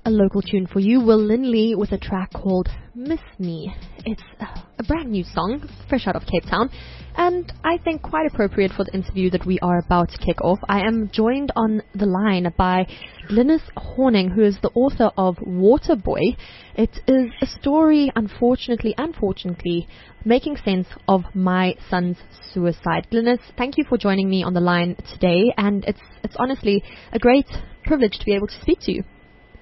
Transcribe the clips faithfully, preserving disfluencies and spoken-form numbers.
a local tune for you. Will Linley with a track called Miss Me. It's a brand new song, fresh out of Cape Town, and I think quite appropriate for the interview that we are about to kick off. I am joined on the line by Glynis Horning, who is the author of Waterboy. It is a story, unfortunately, unfortunately, making sense of my son's suicide. Glynis, thank you for joining me on the line today, and it's it's honestly a great privilege to be able to speak to you.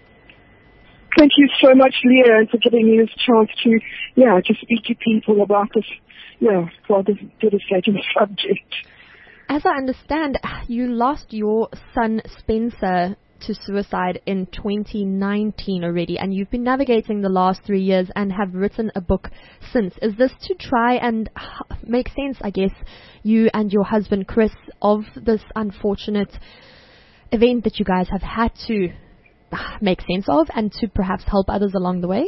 Thank you so much, Leah, and for giving me this chance to, yeah, to speak to people about this, yeah, rather devastating subject. As I understand, you lost your son Spencer to suicide in twenty nineteen already, and you've been navigating the last three years and have written a book since. Is this to try and make sense, I guess, you and your husband Chris, of this unfortunate event that you guys have had to make sense of, and to perhaps help others along the way?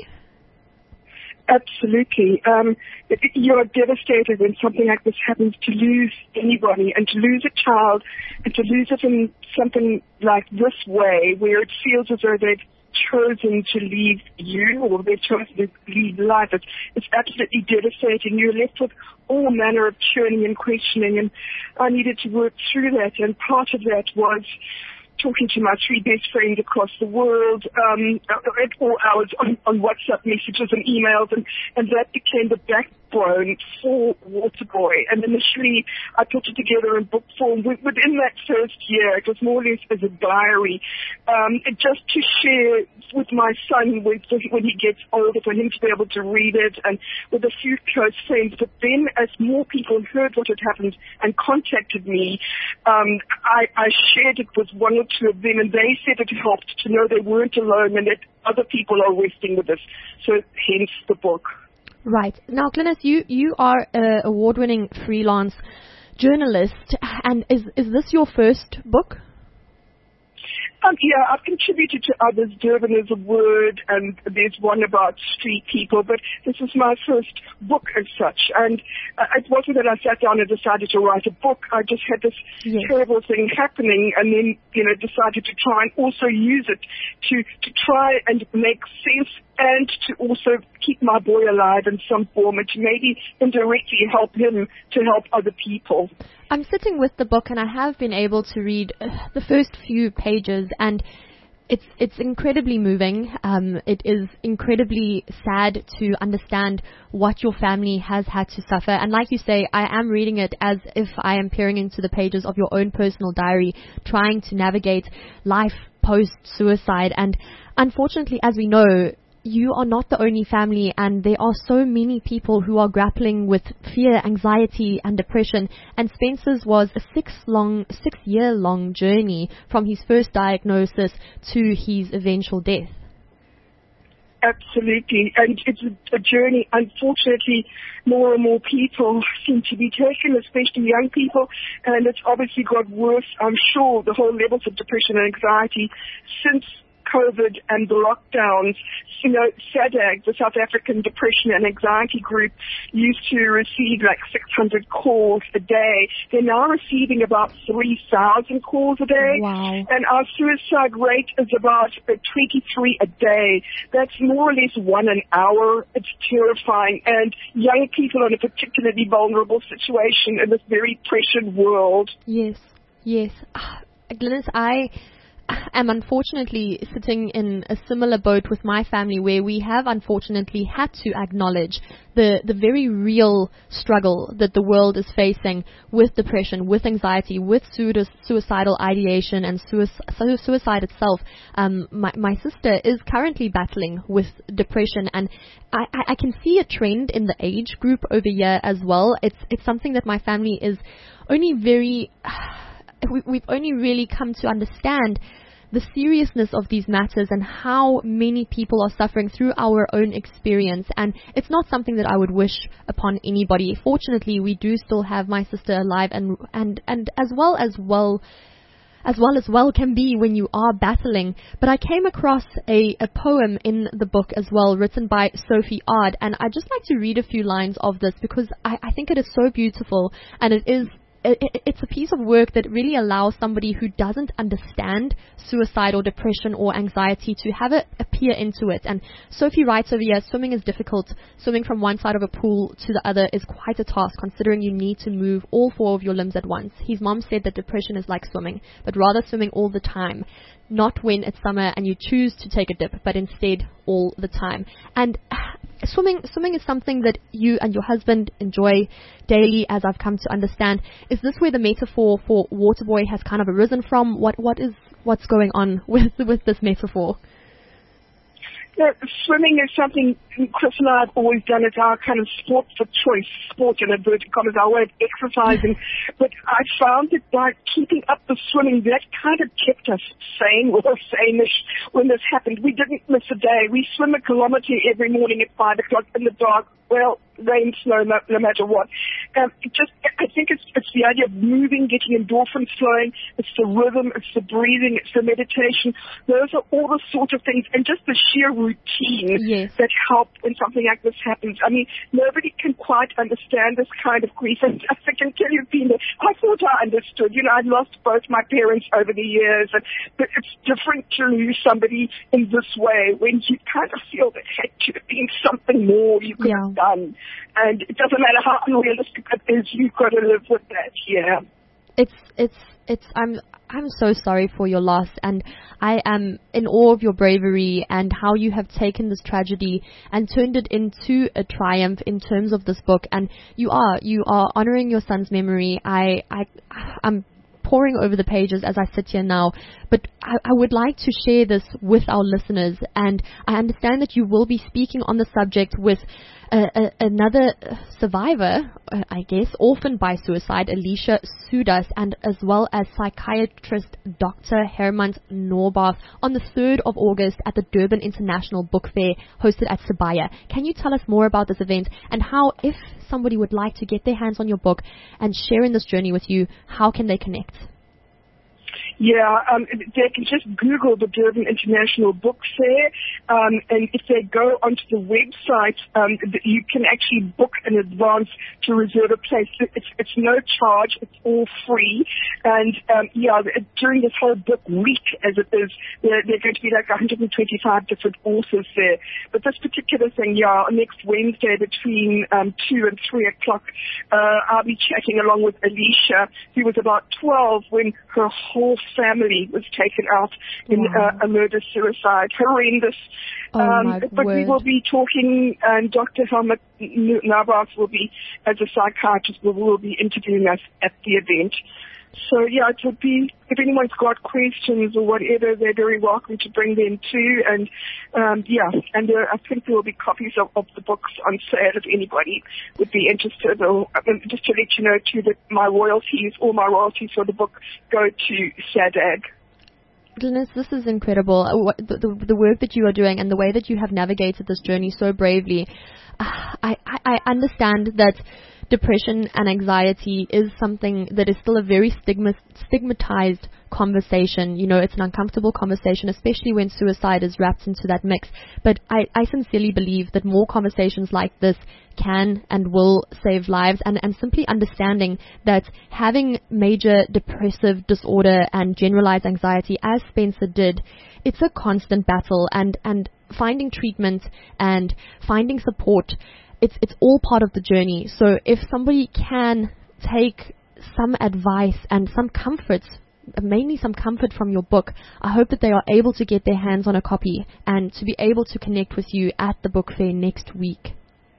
Absolutely. Um, you're devastated when something like this happens, to lose anybody, and to lose a child, and to lose it in something like this way, where it feels as though they've chosen to leave you, or they've chosen to leave life. It's, it's absolutely devastating. You're left with all manner of churning and questioning, and I needed to work through that, and part of that was talking to my three best friends across the world, um, at all hours on, on WhatsApp messages and emails, and, and that became the backbone for Waterboy. And initially, I put it together in book form. Within that first year, it was more or less as a diary, um, just to share with my son when, when he gets older, for him to be able to read it, and with a few close friends. But then, as more people heard what had happened and contacted me, um, I, I shared it with one or two of them, and they said it helped to know they weren't alone and that other people are wrestling with this. So hence the book. Right. Now, Glynis, you, you are an award-winning freelance journalist, and is, is this your first book? Um, yeah, I've contributed to others. Durban is a word, and there's one about street people, but this is my first book as such. And uh, it wasn't that I sat down and decided to write a book. I just had this yes. terrible thing happening, and then, you know, decided to try and also use it to, to try and make sense, and to also keep my boy alive in some form, and to maybe indirectly help him to help other people. I'm sitting with the book, and I have been able to read uh, the first few pages, and it's it's incredibly moving. Um, it is incredibly sad to understand what your family has had to suffer. And like you say, I am reading it as if I am peering into the pages of your own personal diary, trying to navigate life post-suicide. And unfortunately, as we know, you are not the only family, and there are so many people who are grappling with fear, anxiety, and depression. And Spencer's was a six long, six-year-long journey from his first diagnosis to his eventual death. Absolutely, and it's a, a journey. Unfortunately, more and more people seem to be taken, especially young people, and it's obviously got worse. I'm sure the whole levels of depression and anxiety since COVID and the lockdowns. You know, SADAG, the South African Depression and Anxiety Group, used to receive like six hundred calls a day. They're now receiving about three thousand calls a day. Wow. And our suicide rate is about twenty-three a day. That's more or less one an hour. It's terrifying. And young people are in a particularly vulnerable situation in this very pressured world. Yes, yes. Uh, Glynis, I am unfortunately sitting in a similar boat with my family, where we have unfortunately had to acknowledge the, the very real struggle that the world is facing with depression, with anxiety, with suicidal ideation and suicide, suicide itself. Um, my, my sister is currently battling with depression, and I, I can see a trend in the age group over here as well. It's, it's something that my family is only very... We've only really come to understand the seriousness of these matters and how many people are suffering through our own experience. And it's not something that I would wish upon anybody. Fortunately, we do still have my sister alive, and and, and as well as well as well as well can be when you are battling. But I came across a, a poem in the book as well, written by Sophie Ard, and I'd just like to read a few lines of this, because I, I think it is so beautiful, and it is it, it, it's a piece of work that really allows somebody who doesn't understand suicide or depression or anxiety to have it appear into it. And Sophie writes over here, swimming is difficult. Swimming from one side of a pool to the other is quite a task, considering you need to move all four of your limbs at once. His mom said that depression is like swimming, but rather swimming all the time. Not when it's summer and you choose to take a dip, but instead all the time. And swimming swimming is something that you and your husband enjoy daily, as I've come to understand. Is this where the metaphor for Waterboy has kind of arisen from? What what is what's going on with with this metaphor? You know, swimming is something Chris and I have always done. It's our kind of sport for choice, sport in inverted commas, our way of exercising. But I found that by keeping up the swimming, that kind of kept us sane or sane-ish when this happened. We didn't miss a day. We swim a kilometre every morning at five o'clock in the dark. Well, rain, snow, no, no matter what. Um, it just, I think it's, it's the idea of moving, getting endorphins flowing. It's the rhythm, it's the breathing, it's the meditation. Those are all the sort of things, and just the sheer routine yes. that help when something like this happens. I mean, nobody can quite understand this kind of grief. And I can tell you, Pina, I thought I understood. You know, I lost both my parents over the years, and, but it's different to lose somebody in this way when you kind of feel that had to have been something more you could yeah. have done. And it doesn't matter how unrealistic it is, you've got to live with that, yeah. It's, it's, it's, I'm, I'm so sorry for your loss, and I am in awe of your bravery and how you have taken this tragedy and turned it into a triumph in terms of this book. And you are, you are honoring your son's memory. I, I, I'm poring over the pages as I sit here now, but I, I would like to share this with our listeners, and I understand that you will be speaking on the subject with Uh, uh, another survivor, uh, I guess, orphaned by suicide, Alicia Sudas, and as well as psychiatrist Doctor Hermans Norbath on the third of August at the Durban International Book Fair hosted at Sibaya. Can you tell us more about this event and how, if somebody would like to get their hands on your book and share in this journey with you, how can they connect? Yeah, um, they can just Google the Durban International Book Fair, um, and if they go onto the website, um, you can actually book in advance to reserve a place. It's, it's no charge, it's all free, and um, yeah, during this whole book week, as it is, there, there are going to be like one hundred twenty-five different authors there. But this particular thing, yeah, next Wednesday between um, two and three o'clock, uh, I'll be chatting along with Alicia, who was about twelve when her whole family was taken out in wow. uh, a murder-suicide. Horrendous. Oh, um, my but word. we will be talking, and Doctor Helmut Navas will be, as a psychiatrist, will, will be interviewing us at the event. So, yeah, it would be, if anyone's got questions or whatever, they're very welcome to bring them too. And, um, yeah, and uh, I think there will be copies of, of the books on sale if anybody would be interested. Or um, just to let you know, too, that my royalties, all my royalties for the book go to S A D A G. Glynis, this is incredible. The, the, the work that you are doing and the way that you have navigated this journey so bravely. Uh, I, I, I understand that depression and anxiety is something that is still a very stigma, stigmatized conversation. You know, it's an uncomfortable conversation, especially when suicide is wrapped into that mix. But I, I sincerely believe that more conversations like this can and will save lives, and, and simply understanding that having major depressive disorder and generalized anxiety, as Spencer did, it's a constant battle, and, and finding treatment and finding support, It's it's all part of the journey. So if somebody can take some advice and some comforts, mainly some comfort from your book, I hope that they are able to get their hands on a copy and to be able to connect with you at the book fair next week.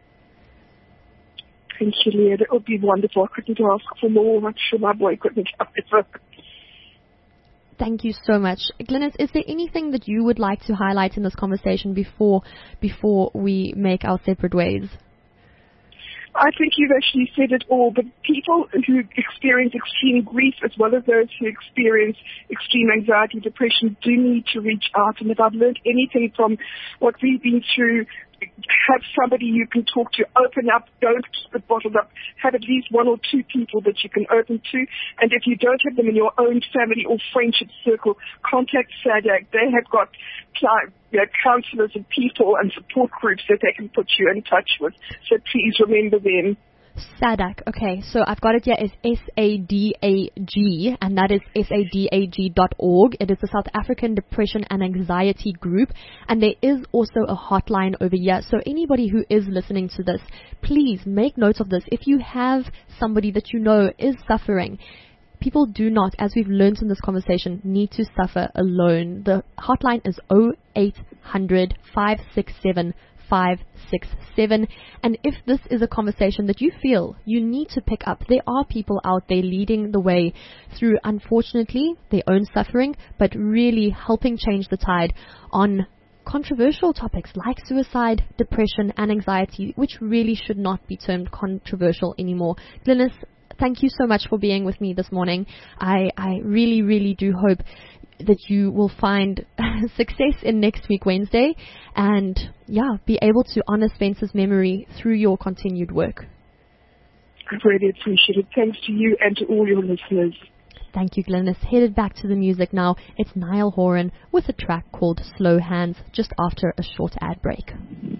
Thank you, Leah. That would be wonderful. I couldn't ask for more. I'm sure my boy couldn't have it. Thank you so much. Glynis, is there anything that you would like to highlight in this conversation before before we make our separate ways? I think you've actually said it all, but people who experience extreme grief as well as those who experience extreme anxiety, depression, do need to reach out. And if I've learned anything from what we've been through, have somebody you can talk to, open up, don't keep it bottled up, have at least one or two people that you can open to, and if you don't have them in your own family or friendship circle, contact S A D A G. They have got you know, counselors and people and support groups that they can put you in touch with, so please remember them. SADAG. Okay, so I've got it here as S A D A G, and that is S A D A G dot org. It is the South African Depression and Anxiety Group, and there is also a hotline over here. So anybody who is listening to this, please make note of this. If you have somebody that you know is suffering, people do not, as we've learned in this conversation, need to suffer alone. The hotline is oh eight hundred, five six seven, five six seven. And if this is a conversation that you feel you need to pick up, there are people out there leading the way through, unfortunately, their own suffering, but really helping change the tide on controversial topics like suicide, depression, and anxiety, which really should not be termed controversial anymore. Glynis, thank you so much for being with me this morning. I, I really, really do hope that you will find success in next week, Wednesday, and, yeah, be able to honor Spencer's memory through your continued work. I really appreciate it. Thanks to you and to all your listeners. Thank you, Glynis. Headed back to the music now. It's Niall Horan with a track called Slow Hands, just after a short ad break.